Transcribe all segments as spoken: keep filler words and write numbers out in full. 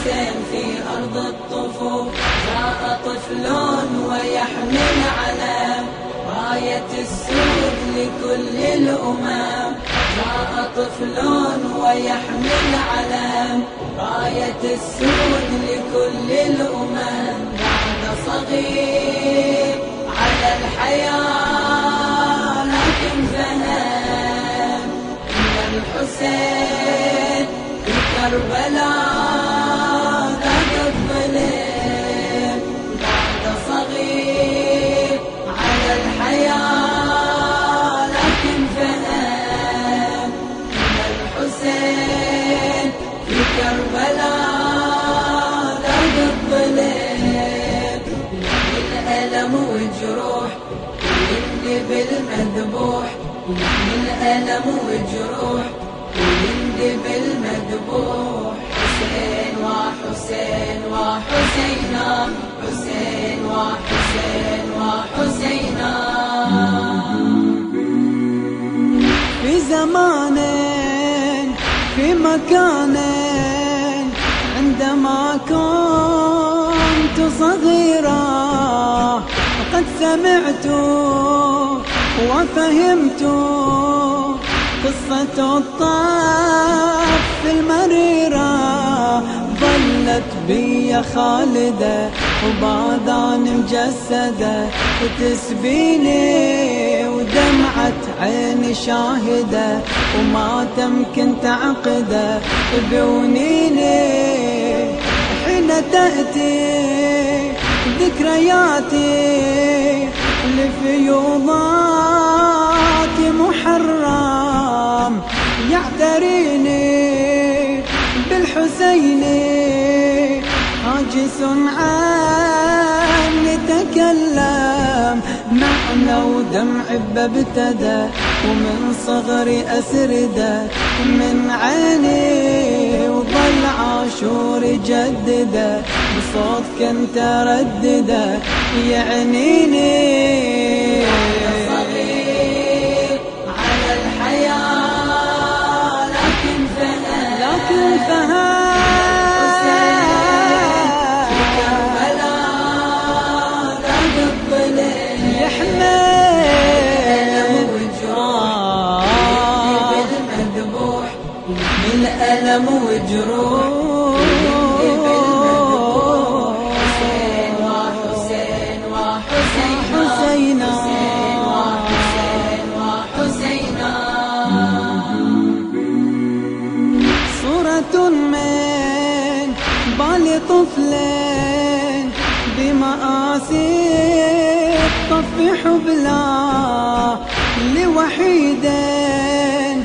الحسين في أرض الطفوف جاء طفل ويحمل علم راية السود لكل الأمم. جاء طفل ويحمل علم راية السود لكل الأمم. بعد صغير على الحياة لكن فهم إن الحسين في كربلاء ذاق الظلم. بعد صغير على الحياة لكن فهم إن الحسين في كربلاء ذاق الظلم. الألم وجروح ويندب المذبوح، الألم وجروح ويندب المذبوح. حسين وحسين وحسينا، حسين وحسين وحسينا. في زمان في مكان عندما كنت صغيرا قد سمعت وفهمت قصة الطف المريرة. ظلت بي خالدة وباذان مجسدة تسبيني ودمعة عيني شاهدة وما تمكن تعقده بونيني. حين تأتي ذكرياتي لفيوضات محرم يعتريني بالحسين عاجز عن تكلم. معنى ودمع بابتدى ومن صغري أسردة من عيني وظل عاشور جدده بصوت كنت أردده يعنيني. صغير على الحياة لكن فهم لكن فهم في كربلاء ذاق الظلم. يحمل وجروح بالمذبوح، الألم وجروح حسين وحسين وحسينا، حسين وحسين وحسينا. صورة من بال طفلين بمآسي طف حبلا لوحيدين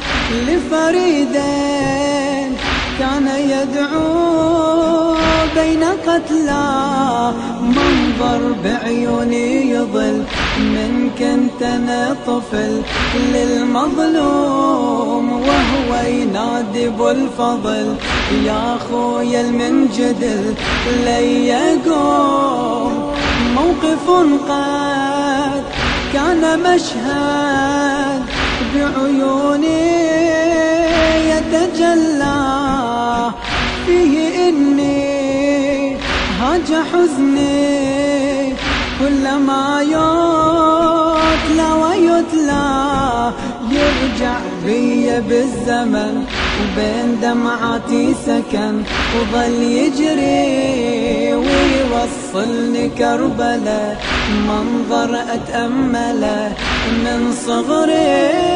لفريدين كان يدعو بين قتلى. منظر بعيوني يضل من كنت انا طفل للمظلوم وهو ينادي بالفضل يا خويا المنجدل لي يقوم. موقف قد كان مشهد بعيوني يتجلى فيه إني هاج حزني كلما يتلى ويتلى. يرجع بي بالزمن وبين دمعاتي سكن وظل يجري ويوصلني كربلة. منظر أتأمله من صغري.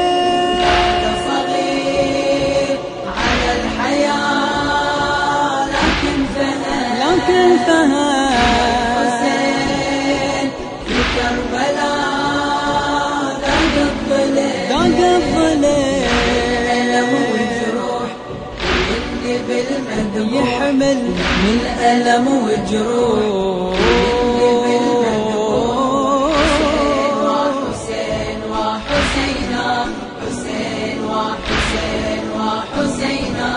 صغير على الحياة لكن فهم لكن فهم حسين في كربلاء ذاق الظلم. ذاق الظلم. الألم وجروح ويندب المذبوح، يحمل من الألم وجروح ويندب المذبوح. حسين وحسين وحسينا، حسين وحسين وحسينا.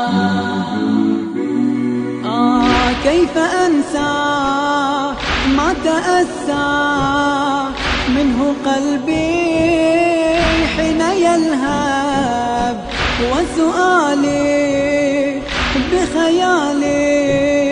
آه كيف أنسى ما تأسى منه قلبي حين يلهب وسؤالي بخيالي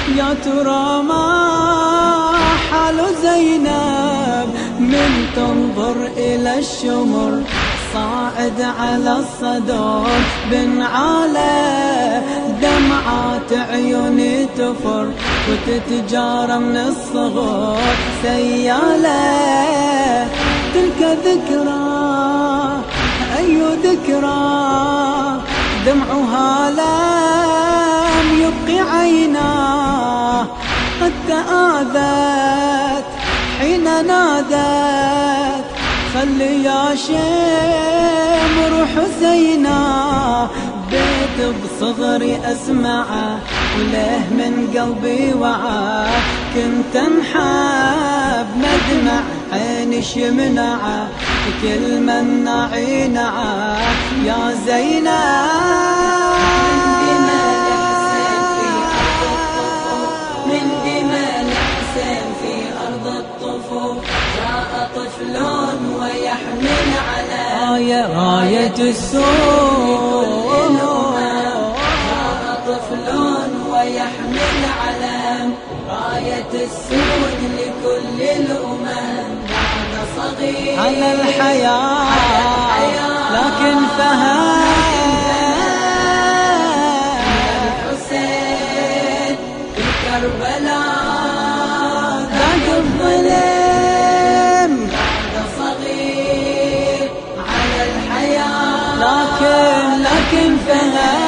يا ترى ما حال زينب من تنظر إلى الشمر صاعد على الصدر بنعاله دمعات عيوني تفر وتتجارى من الصغر سيالة تلك ذكرى أي ذكرى دمعها لم يبقي عيناه قد تآذت حين نادت خلي يا شمر حسينا بيت بصغري أسمعه وله من قلبي وعاه كنت انحب مدمع عيني شمنعه كل من نعينعه يا زينب راية راية السود جاء طفل ويحمل علم راية السود لكل الأمم بعد صغير على الحياة لكن فهم الحسين في كربلاء ذاك الظلم لكن لكن فهم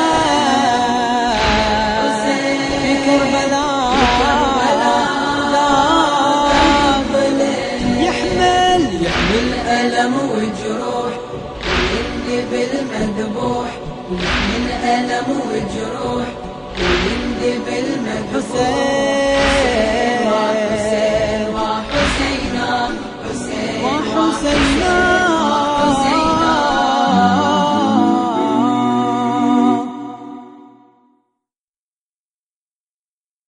في كربلاء يحمل يحمل ألم وجروح ويندي بالمذبوح يحمل ألم وجروح ويندي بالمذبوح